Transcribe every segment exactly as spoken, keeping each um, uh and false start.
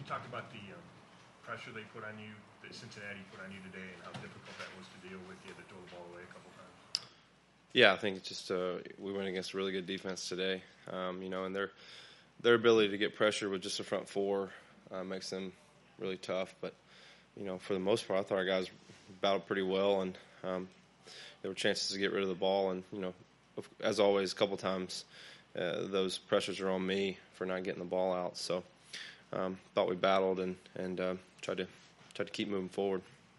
you talk about the um, pressure they put on you, that Cincinnati put on you today, and how difficult that was to deal with? You had to throw the ball away a couple times. Yeah, I think just uh, we went against a really good defense today. Um, you know, and their their ability to get pressure with just the front four uh, makes them really tough. But you know, for the most part, I thought our guys battled pretty well, and um, there were chances to get rid of the ball. And you know, as always, a couple times uh, those pressures are on me for not getting the ball out. So, um, thought we battled and and uh, tried to tried to keep moving forward.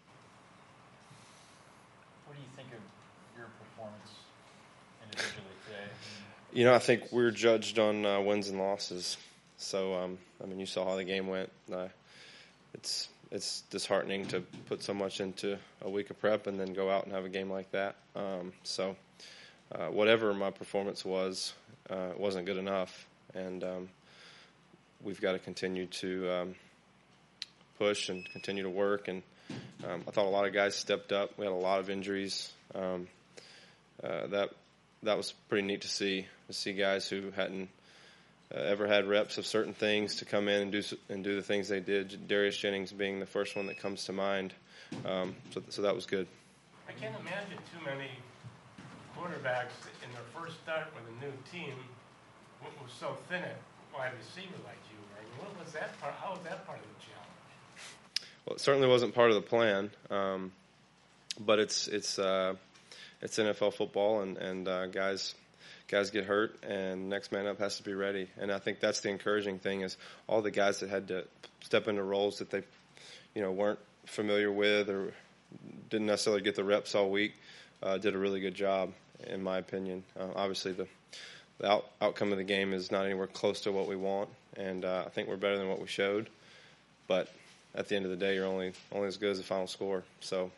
What do you think of your performance individually today? You know, I think we're judged on uh, wins and losses. So, um, I mean, you saw how the game went. Uh, it's it's disheartening to put so much into a week of prep and then go out and have a game like that. Um, so, uh, whatever my performance was, uh, it wasn't good enough, and um, we've got to continue to um, push and continue to work. And um, I thought a lot of guys stepped up. We had a lot of injuries. Um, uh, that that was pretty neat to see. To see guys who hadn't uh, ever had reps of certain things to come in and do and do the things they did. Darius Jennings being the first one that comes to mind. Um, so, so that was good. I can't imagine too many quarterbacks in their first start with a new team was so thin at wide receiver like you were. I mean, what was that part? How was that part of the challenge? Well, it certainly wasn't part of the plan, um, but it's it's uh, it's N F L football, and and uh, guys. Guys get hurt, and next man up has to be ready. And I think that's the encouraging thing is all the guys that had to step into roles that they, you know, weren't familiar with or didn't necessarily get the reps all week uh, did a really good job, in my opinion. Uh, obviously, the, the out, outcome of the game is not anywhere close to what we want, and uh, I think we're better than what we showed. But at the end of the day, you're only only as good as the final score. So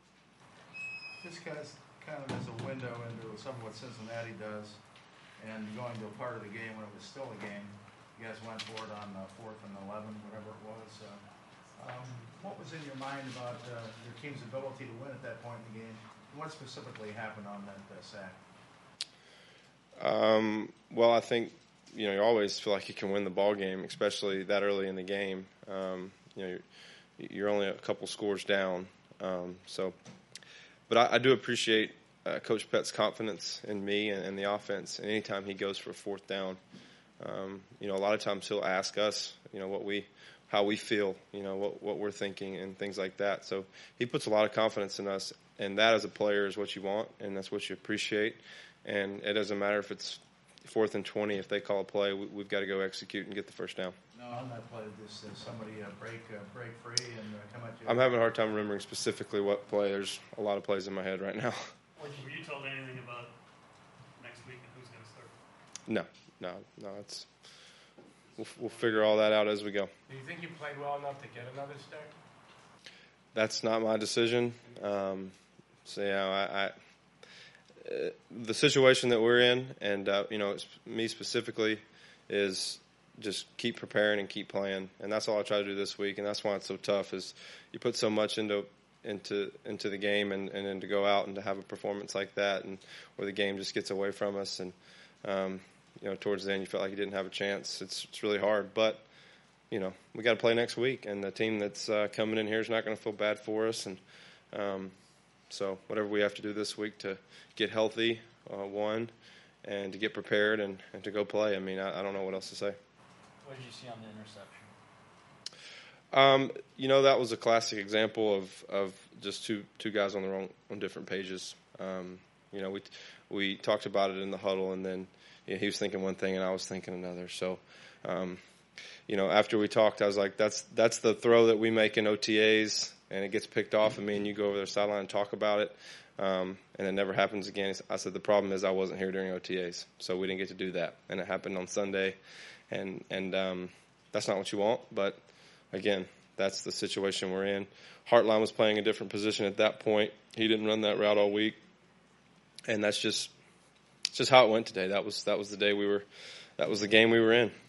this guy's kind of as a window into some of what Cincinnati does. And going to a part of the game when it was still a game, you guys went for it on uh, fourth and eleven, whatever it was. Uh, um, what was in your mind about uh, your team's ability to win at that point in the game? What specifically happened on that uh, sack? Um, well, I think you know you always feel like you can win the ball game, especially that early in the game. Um, you know, you're, you're only a couple scores down. Um, so, but I, I do appreciate. Uh, Coach Pett's confidence in me and, and the offense, and anytime he goes for a fourth down, um, you know, a lot of times he'll ask us, you know, what we, how we feel, you know, what what we're thinking and things like that. So he puts a lot of confidence in us, and that as a player is what you want, and that's what you appreciate. And it doesn't matter if it's fourth and twenty. If they call a play, we, we've got to go execute and get the first down. No, on that play, does uh, somebody uh, break uh, break free and uh, come at you? I'm having a hard time remembering specifically what play. There's a lot of plays in my head right now. Were you told anything about next week and who's going to start? No, no, no. It's we'll, we'll figure all that out as we go. Do you think you played well enough to get another start? That's not my decision. Um, so yeah, I, I uh, the situation that we're in, and uh, you know, it's, me specifically, is just keep preparing and keep playing, and that's all I try to do this week, and that's why it's so tough. Is you put so much into. into into the game and, and then to go out and to have a performance like that and where the game just gets away from us and um, you know towards the end you felt like you didn't have a chance. It's it's really hard, but you know we got to play next week, and the team that's uh, coming in here is not going to feel bad for us, and um, so whatever we have to do this week to get healthy, uh, one, and to get prepared and, and to go play. I mean I, I don't know what else to say. What did you see on the interception? Um, you know, that was a classic example of, of just two two guys on the wrong on different pages. Um, you know, we we talked about it in the huddle, and then you know, he was thinking one thing and I was thinking another. So, um, you know, after we talked, I was like, "That's that's the throw that we make in O T As, and it gets picked off of me, and you go over the sideline and talk about it, um, and it never happens again." I said, "The problem is I wasn't here during O T As, so we didn't get to do that, and it happened on Sunday, and and um, that's not what you want, but." Again, that's the situation we're in. Hartline was playing a different position at that point. He didn't run that route all week, and that's just just how it went today. That was that was the day we were. That was the game we were in.